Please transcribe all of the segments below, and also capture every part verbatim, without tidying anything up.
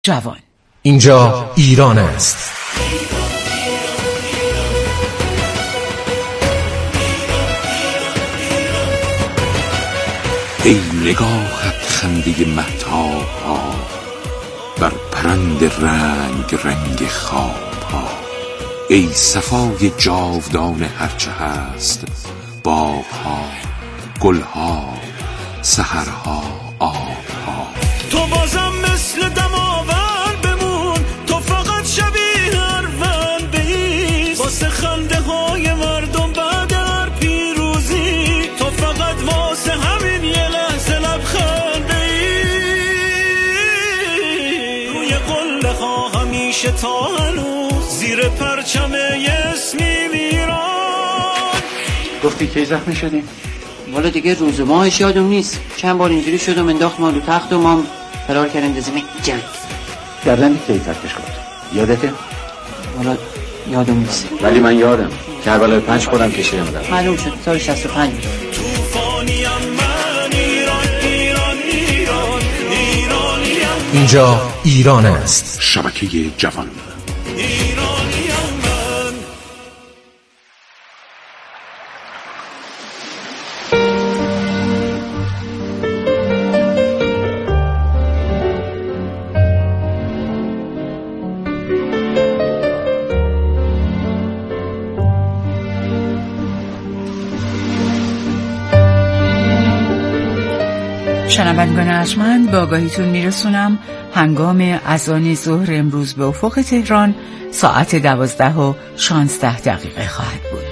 جوان. اینجا ایران است. ای نگاهت خنده مهتاب ها بر پرند رنگ رنگ خواب ها، ای صفای جاودان هرچه هست، باغ ها، گل ها، سحرها، آب ها. تو بازم مثل دماور بمون، تو فقط شبیه اروند بیست، واسه خنده های مردم بعد هر پیروزی، تو فقط واسه همین یه لحظه لبخند بیست. روی قله ها همیشه تا هنوز زیر پرچم اسمی میران. گفتی کی زخمی شدیم؟ والا دیگه روز و ماهش یادم نیست، چند بار اینجوری شدم انداخت ما رو تخت و ما فرار کردیم به زمین جنگ. گردن کی ترکش کرد؟ یادته؟ والا یادم نیست، ولی من یادم کربلای پنج خودم کشیدم بودم. معلوم شد سال شصت و پنج بود. طوفانیم من ایران ایران ایران ایرانیم. اینجا ایران است. شبکه جوان. ایرانیم من. شنوندگان ارجمند، با آگاهیتون میرسونم هنگام اذان ظهر امروز به افق تهران ساعت دوازده و شانزده دقیقه خواهد بود.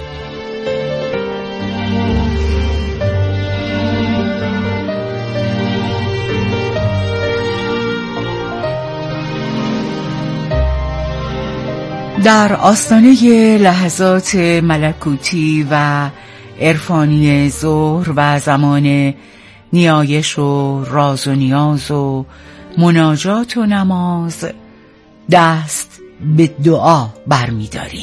در آستانه لحظات ملکوتی و عرفانی ظهر و زمان نیایش و راز و نیاز و مناجات و نماز دست به دعا برمی داریم.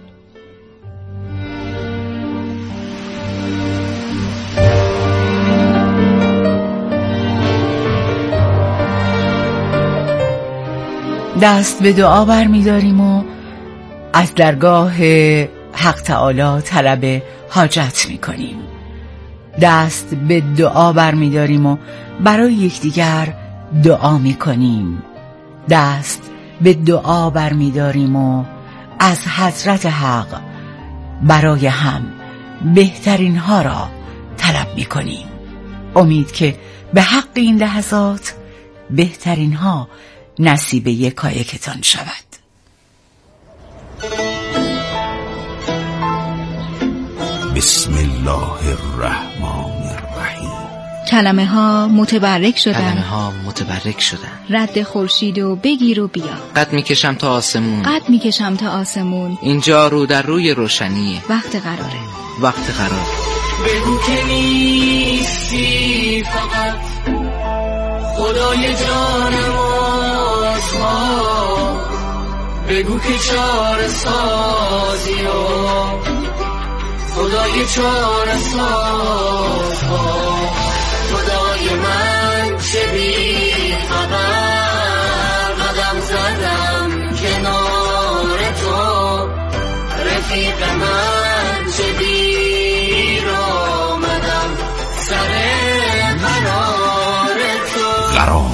دست به دعا برمی داریم و از درگاه حق تعالی طلب حاجت می کنیم. دست به دعا برمی داریم و برای یکدیگر دعا می کنیم. دست به دعا برمی داریم و از حضرت حق برای هم بهترین ها را طلب می کنیم. امید که به حق این لحظات بهترین ها نصیب یکایکتان شود. بسم الله الرحمن الرحیم. کلمه ها متبرک شدن، کلمه ها متبرک شدن. رد خورشید و بگیر و بیا. قد میکشم تا آسمون، قد میکشم تا آسمون. اینجا رو در روی روشنیه. وقت قراره، وقت قرار. بگو که نیستی فقط خدای جان ماست، بگو که چاره سازی و خدای چاره ساز، خدای من چه بی خبر، قدم زدم کنار تو، رفیق من چه دیر آمدم سر قرار تو. قرار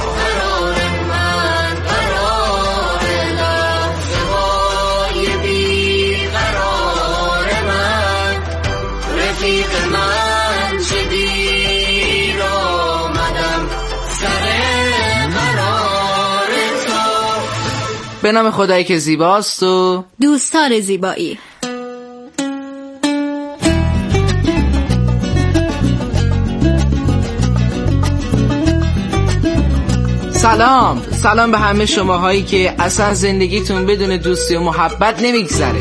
به نام خدایی که زیباست و دوستار زیبایی. سلام سلام به همه شماهایی که اصلا زندگیتون بدون دوستی و محبت نمیگذره.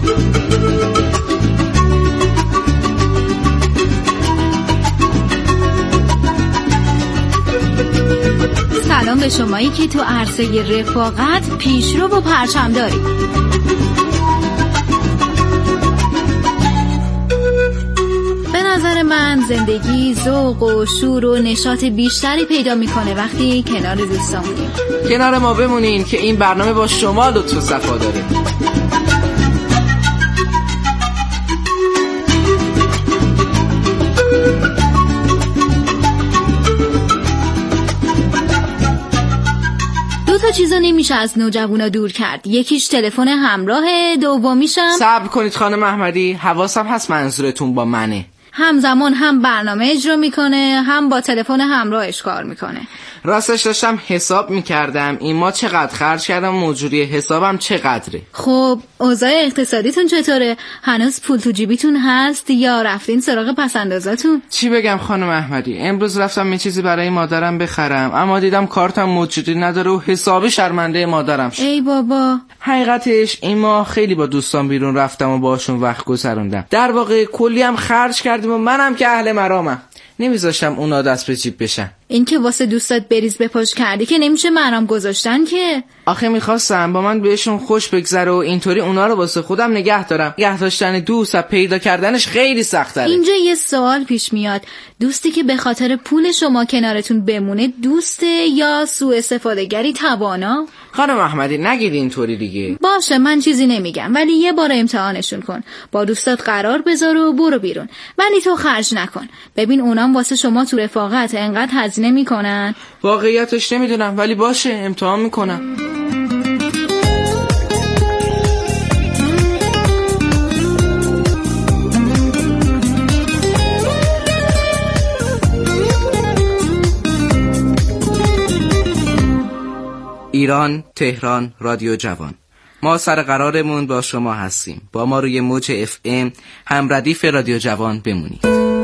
سلام به شمایی که تو عرصه رفاقت پیشرو و پرچم داری. به نظر من زندگی ذوق و شور و نشاط بیشتری پیدا میکنه وقتی کنار دوستان بودیم. کنار ما بمونین که این برنامه با شما لطف و صفا داره. دو تا چیزا نمیشه از نوجوانا دور کرد. یکیش تلفن همراه، دومیشم صبر کنید خانم احمدی، حواسم هست منظورتون با منه. همزمان هم برنامه اجرا میکنه هم با تلفن همراهش کار میکنه. راستش داشتم حساب میکردم این ما چقدر خرج کردم، مجوری حسابم چقدره. خب اوضاع اقتصادیتون چطوره؟ هنوز پول تو جیبیتون هست یا رفتین سراغ پسندازاتون؟ چی بگم خانم احمدی، امروز رفتم یه چیزی برای مادرم بخرم اما دیدم کارتم مجوری نداره و حسابی شرمنده مادرم شد. ای بابا. حقیقتش این ما خیلی با دوستان بیرون رفتم و باشون وقت گذروندم. در واقع کلی هم خرج کردیم و منم که اهل مرامم نمیذاشتم اونا دست به جیب بشن. این که واسه دوستات بریز بپاش کردی که نمیشه مرام گذاشتن که. آخه میخواستم با من بهشون خوش بگذره و اینطوری اونا رو واسه خودم نگه دارم. نگه داشتن دوست و پیدا کردنش خیلی سخت‌تره. اینجا یه سوال پیش میاد، دوستی که به خاطر پول شما کنارتون بمونه دوسته یا سوء استفاده‌گری توانا؟ خانم احمدی نگید اینطوری دیگه. باشه من چیزی نمیگم ولی یه بار امتحانشون کن، با دوستات قرار بذار و برو بیرون، ولی تو خرج نکن. ببین اونام واسه شما تو رفاقت انقدر هزینه میکنن. واقعیتش نمیدونم ولی باشه امتحان میکنم. ایران، تهران، رادیو جوان. ما سر قرارمون با شما هستیم. با ما روی موج اف ام هم ردیف رادیو جوان بمونید.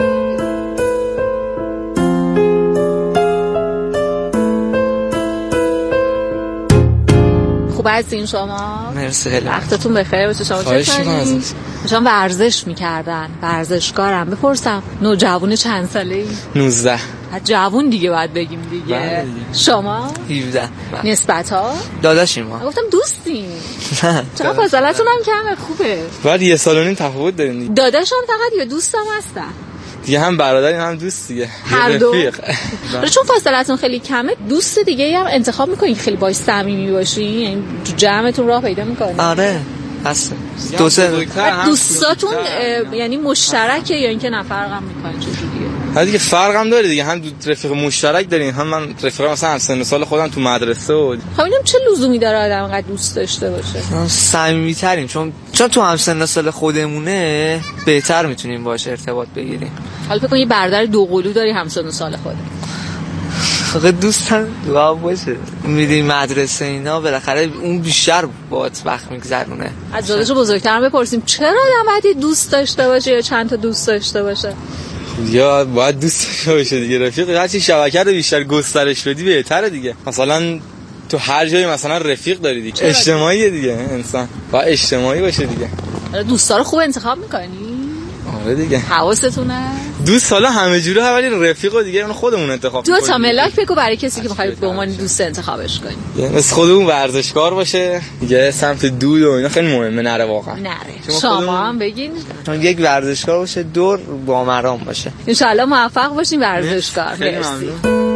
خوب هستین شما؟ مرسی خیلی. وقتتون بخیر باشه. شما چه کردین؟ شما ورزش میکردن، ورزشکارم. بپرسم نوجوان چند ساله ای؟ نوزده. جوون دیگه باید بگیم دیگه. بله. شما؟ هفده. نسبت ها؟ داداشیم ما. گفتم دوستین. چرا فاصلتون هم کمه؟ خوبه. بعد یه سال و نیم تفاوت داریم. داداشم فقط یا دوستم هستن؟ دیگه هم برادریم هم دوست دیگه. هر دو. چون فاصلتون خیلی کمه دوست دیگه هم انتخاب میکنین خیلی باهاش صمیمی باشین، یعنی تو جمعتون راه پیدا میکنین. آره. هست. دو سه دوستاتون یعنی مشترکه یا اینکه نه فرقم میکنه چجوریه؟ ها دیگه فرقم داره دیگه، هم رفیق مشترک دارین هم من رفیق مثلا هم سن سال خودم تو مدرسه و خب اینم چه لزومی داره آدم انقدر دوست داشته باشه؟ صمیمی‌تریم چون چون تو هم سن سال خودمونه بهتر میتونیم باهاش ارتباط بگیریم. حالا فکر کن یه برادر دوقلو داری هم سن سال خودت. فقط دوستم دعا باشه میری مدرسه اینا بالاخره اون بیشتر باهات وقت میگذرونه. از داداش بزرگترم بپرسیم چرا آدم باید دوست داشته باشه یا چند تا دوست داشته باشه؟ یا باید دوست داشته باشه دیگه. رفیق هرچی شبکه رو بیشتر گسترش بدی بهتره دیگه. مثلا تو هر جایی مثلا رفیق داری دیگه، اجتماعیه دیگه، انسان باید اجتماعی باشه دیگه. دوستا رو خوب انتخاب میکنی؟ آره دیگه. حواستونه؟ دوست حالا همه جوره ولی رفیق دیگه اون خودمون انتخاب کنیم. دو تا ملاک بگو برای کسی که می‌خواد به عنوان دوست انتخابش کنی. مثل خودمون ورزشکار باشه دیگه، سمت دود و اینا خیلی مهمه. نره واقعا. نره. شما, شما هم بگین. چون یک ورزشکار باشه دور با مرام باشه. ان شاءالله موفق باشین ورزشکار. خیلی ممنون.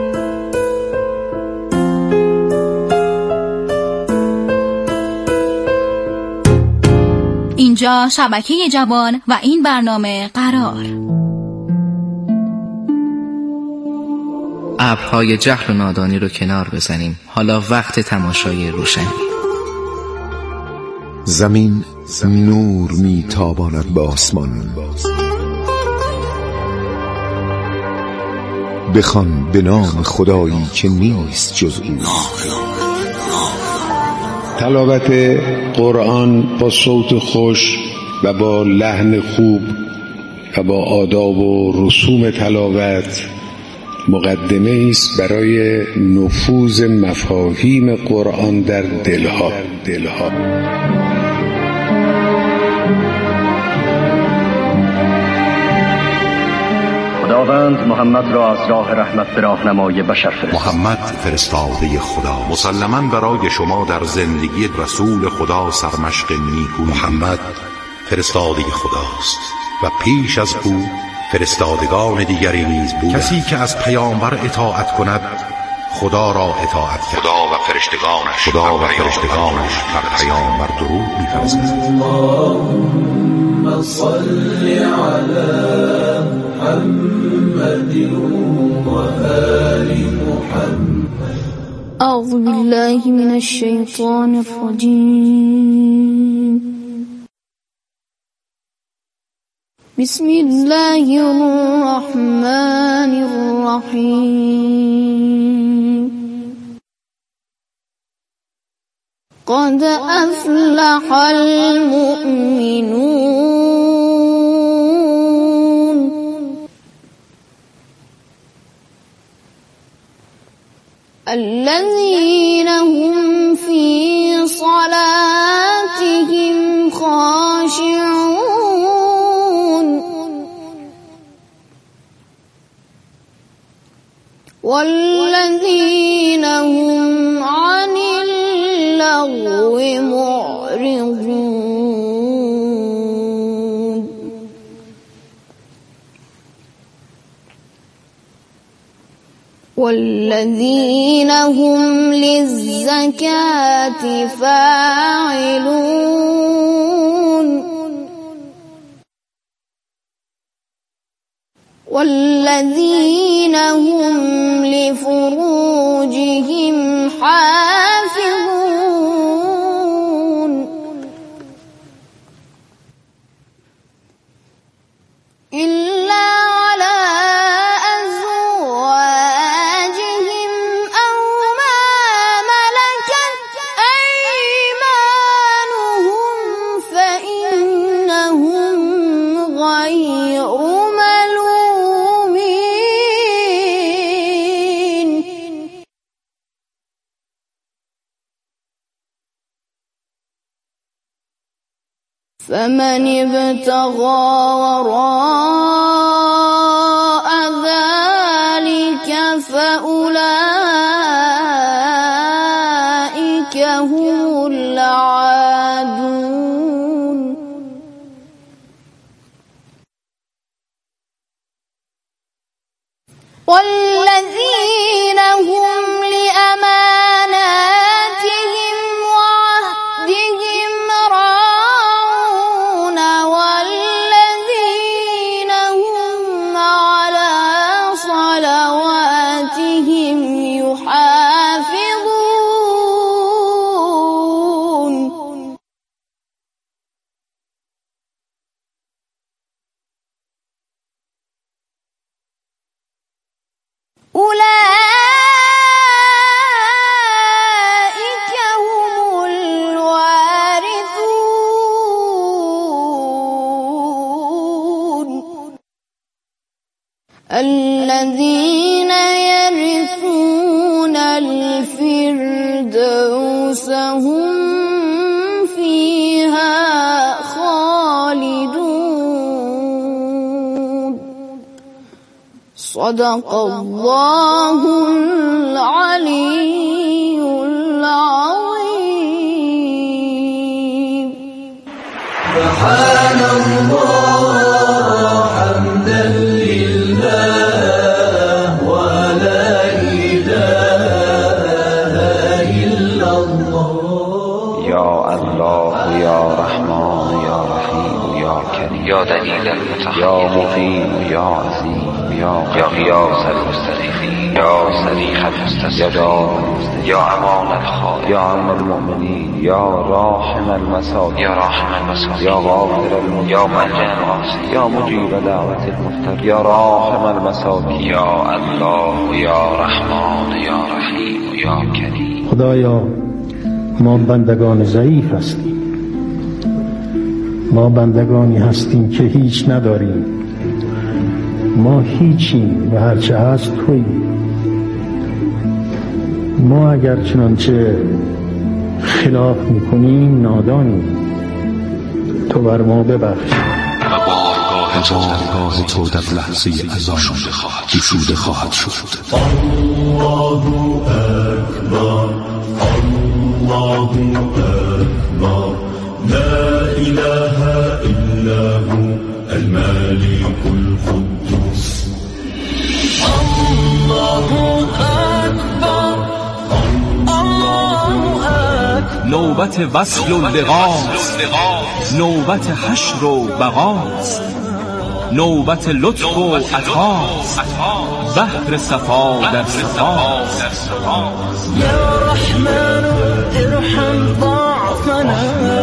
اینجا شبکه جوان و این برنامه قرار. ابرهای جهل و نادانی رو کنار بزنیم. حالا وقت تماشای روشنی. زمین نور میتاباند به آسمان. بخوان به نام خدایی که نیست جز او. تلاوت قرآن با صوت خوش و با لحن خوب و با آداب و رسوم تلاوت مقدمه است برای نفوذ مفاهیم قرآن در دلها. دلها. خداوند محمد را از راه رحمت به راهنمای بشر فرستاد. محمد فرستاده خدا مسلماً برای شما در زندگی رسول خدا سرمشق نیکو. محمد فرستاده خداست و پیش از او فرستادگان دیگری نیز بودند. کسی که از پیامبر اطاعت کند خدا را اطاعت کرد. خدا و فرشتگانش خدا و فرشتگانش بر پیامبر درود می‌فرستند. اللهم صل علی محمد و آل محمد. اعوذ بالله من الشیطان الرجیم. بسم الله الرحمن الرحیم. قد افلح المؤمنون الذين هم في صلاتهم خاشعون والذين هم عن اللغو معرضون والذين هم للزكاة فاعلون والذين هم لفروجهم حافظون إلا على أزواجهم أو ما ملكت أيمانهم فإنهم غير ملومين. فمن ابتغى وراء ذلك فأولئك هم العادون. والذين هم لأماناتهم وعهدهم راعون والذين هم على صلواتهم يحافظون. أولئك هم الوارثون الذين يرثون الفردوس هم فيها خالدون. صدق الله العلي العظيم. سبحان الله حمدا لله ولا إله إلا الله. يا الله يا رحمن يا رحيم يا كريم يا دليل المتحير يا مقيم يا عظيم يا غياث المستغيثين يا صريخ المستسقين يا امان الخائفين يا عم المؤمنين يا راحم المساكين يا راحم المساكين يا غافر المذنبين يا منجى العاصين يا مجيب دعوة المضطر يا راحم المساكين يا الله يا رحمن يا رحيم يا كريم. خدایا ما بندگان ضعیف هستیم، ما بندگانی هستیم که هیچ نداریم، ما هیچیم و هرچه هست تویی. ما اگر چنانچه خلاف میکنیم نادانیم، تو بر ما ببخش. و بارگاه بارگاه تو در لحظه اذان گشوده خواهد شد. الله اکبر الله اکبر لا اله الا هو الملك القدوس نوبت وصل و لقاست، نوبت حشر و بقاست، نوبت لطف و عطاست، بحر صفا در صفاست. یا رحمن ارحم ضعفنا،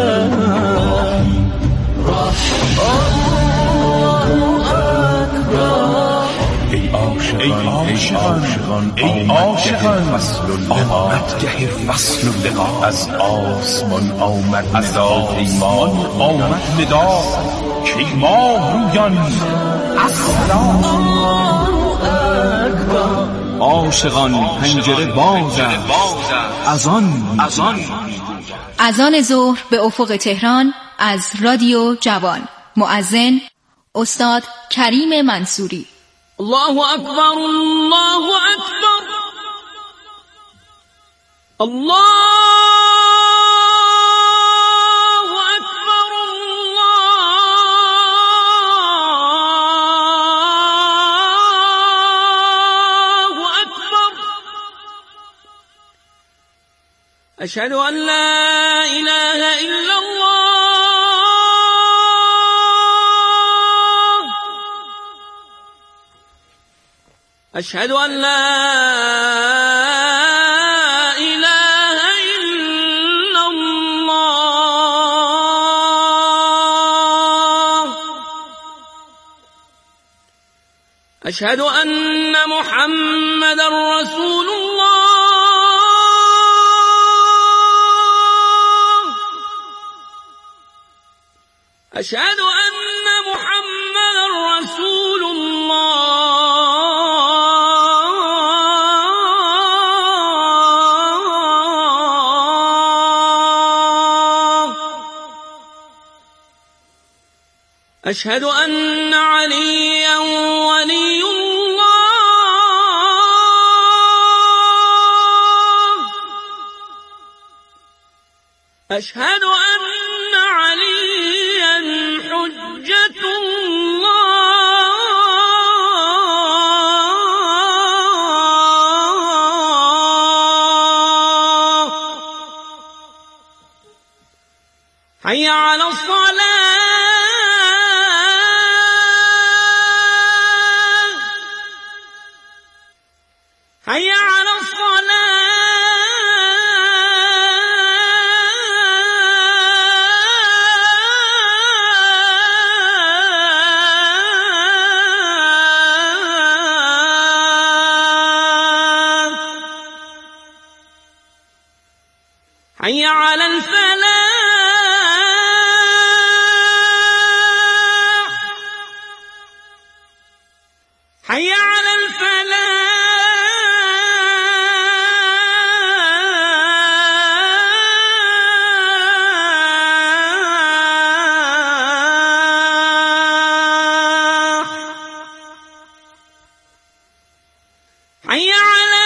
ای عاشقان ای عاشقان آمد گه فصل و لقا، از آسمان آمد از آسمان آمد ندا، کی ماه رویان السلام اکبر. عاشقان پنجره باز از آن از آن از آن ظهر به افق تهران از رادیو جوان. مؤذن استاد کریم منصوری. الله اکبر الله اکبر الله اکبر الله اکبر. اشهد ان لا اله الا الله أشهد أن لا إله إلا الله. أشهد أن محمدا رسول الله. أشهد أن محمدا رسول الله. أشهد أن عليا ولي الله. أشهد أن عليا حجة الله. حي على الصلاة. حي على الصلاة. حي على الفلاح. حي على الفلاح. حي على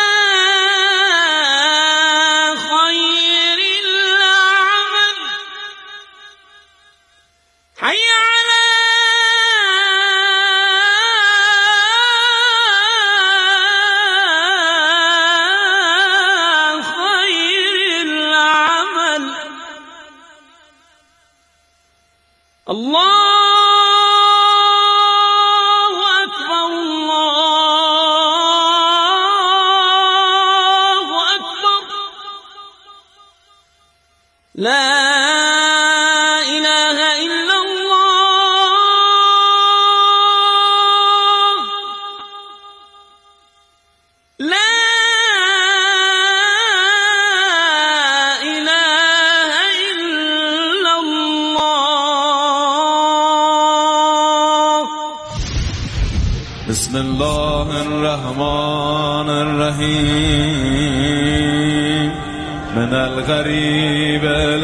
خير العمل. حي على خير العمل. الله لا إله إلا الله. لا إله إلا الله. بسم الله الرحمن الرحيم. من الغریب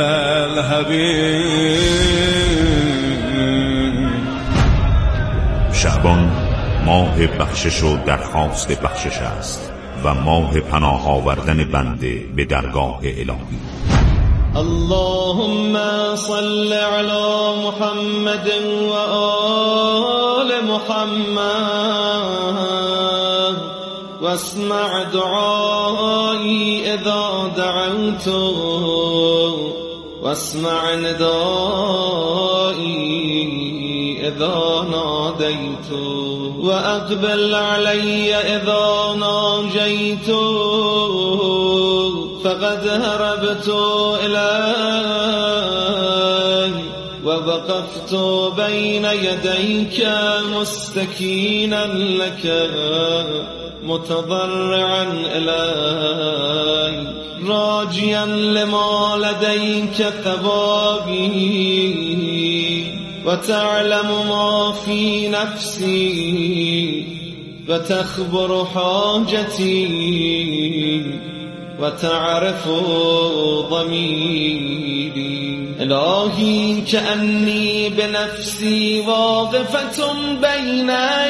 الحبیب. شعبان ماه بخشش و درخواست بخشش است و ماه پناه آوردن بنده به درگاه الهی. اللهم صل على محمد و آل محمد واسمع دعائي إذا دعوت واسمع ندائي إذا ناديت وأقبل علي إذا ناجيت فقد هربت إليك ووقفت بين يديك مستكينا لك متضرعا إليك راجيا لما لديك ثوابي وتعلم ما في نفسي وتخبر حاجتي وتعرف ضميري إلهي كأني بنفسي واقفة بين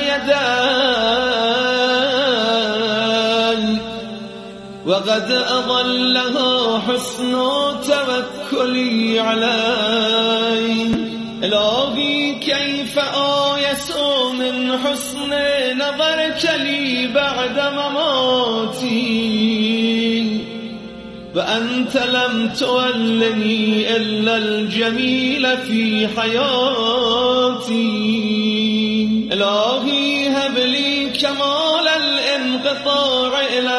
يديك وقد أضلها حسن توكلي عليك إلهي كيف آيس من حسن نظرك لي بعد مماتي وأنت لم تولني إلا الجميل في حياتي إلهي هب لي كمال الانقطاع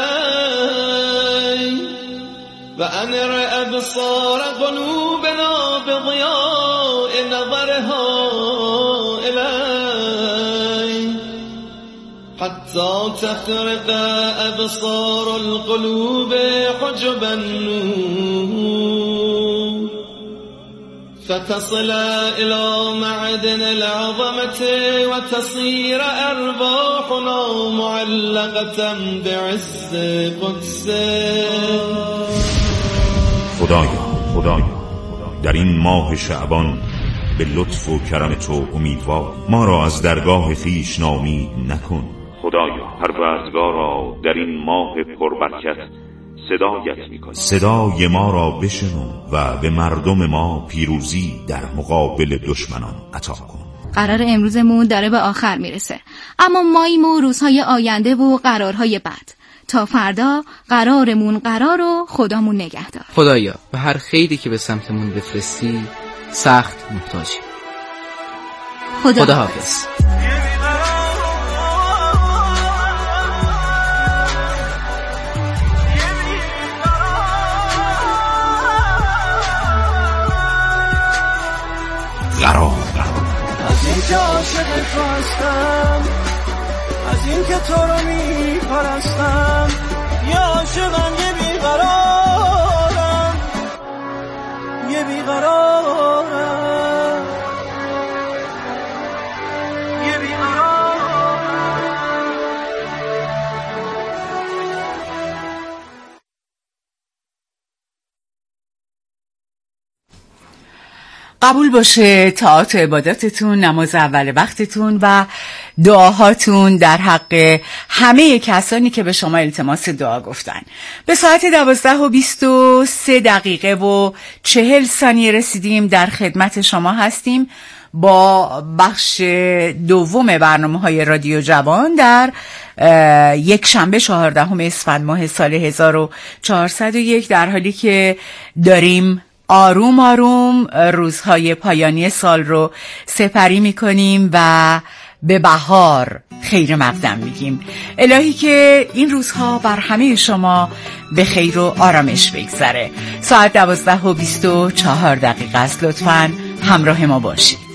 إلي وأنر أبصار قلوبنا بضياء نظرها إلي حتى تخرق أبصار القلوب حجب النور فتصل إلى معدن العظمة وتصير أرواحنا معلقة بعز قدسه. خدایا خدایا در این ماه شعبان به لطف و کرم تو امیدوار ما را از درگاه خویش ناامید نکن. خدایا پروردگارا در این ماه پربرکت صدایت می‌کنیم، صدای ما را بشنو و به مردم ما پیروزی در مقابل دشمنان عطا کن. قرار امروزمون داره به آخر میرسه، اما ماییم و روزهای آینده و قرارهای بعد. تا فردا قرارمون قرار و خدامون نگهدار. خدایا به هر خیری که به سمتمون بفرستی سخت محتاجیم. خدا, خدا حافظ. قرار از این که عاشق تو هستم، از این که تو رو می پرستم، یه عاشقم یه بیقرارم، یه بیقرارم، یه بیقرارم. قبول باشه طاعات و عباداتتون، نماز اول وقتتون و دعاهاتون در حق همه کسانی که به شما التماس دعا گفتن. به ساعت دوازده و بیست و سه دقیقه و چهل ثانیه رسیدیم، در خدمت شما هستیم با بخش دوم برنامه های رادیو جوان در یک شنبه چهاردهم اسفند ماه سال هزار و چهارصد و یک، در حالی که داریم آروم آروم روزهای پایانی سال رو سپری میکنیم و به بهار خیر مقدم میگیم. الهی که این روزها بر همه شما به خیر و آرامش بگذره. ساعت دوازده و بیست و چهار دقیقه است، لطفاً همراه ما باشید.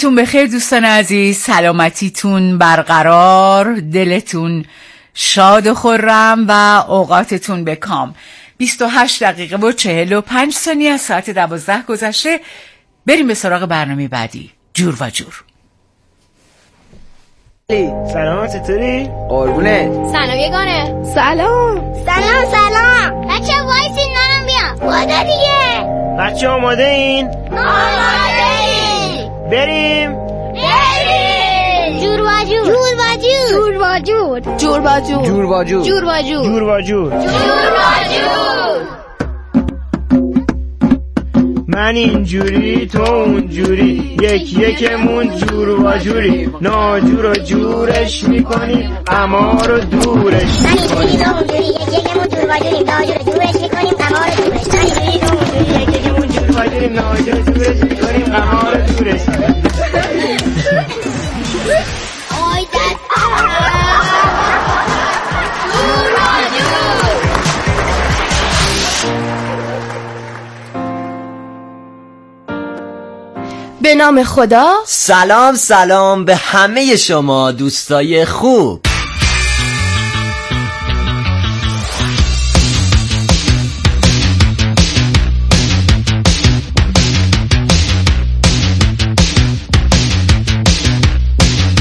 شبتون بخیر دوستان عزیز، سلامتیتون برقرار، دلتون شاد و خرم و اوقاتتون به کام. بیست و هشت دقیقه و چهل و پنج ثانیه از ساعت دوازده گذشته. بریم به سراغ برنامه بعدی، جور و جور. سلام، چطوری؟ قربونه. سلام یگانه. سلام سلام سلام. بچه وایسین نانم بیام. خدا دیگه. بچه آماده این؟ آماده این. بریم بریم. جور و جور. جور و جور. جور و جور. جور و جور. جور و جور. جور و جور. جور و جور. جور و جور. من اینجوری تو اونجوری، یک یکمون جور و جوری، ناجور و جورش میکنیم، اما رو دورش من اینجوری تو اونجوری، یک یکمون جور و جوری، ناجور و جورش میکنیم، اما رو دورش. من اینجوری تو اونجوری، یک یکمون جور و جوری، ناجور و جورش میکنیم، اما رو دورش. آی دست جور و جور. به نام خدا. سلام سلام به همه شما دوستای خوب.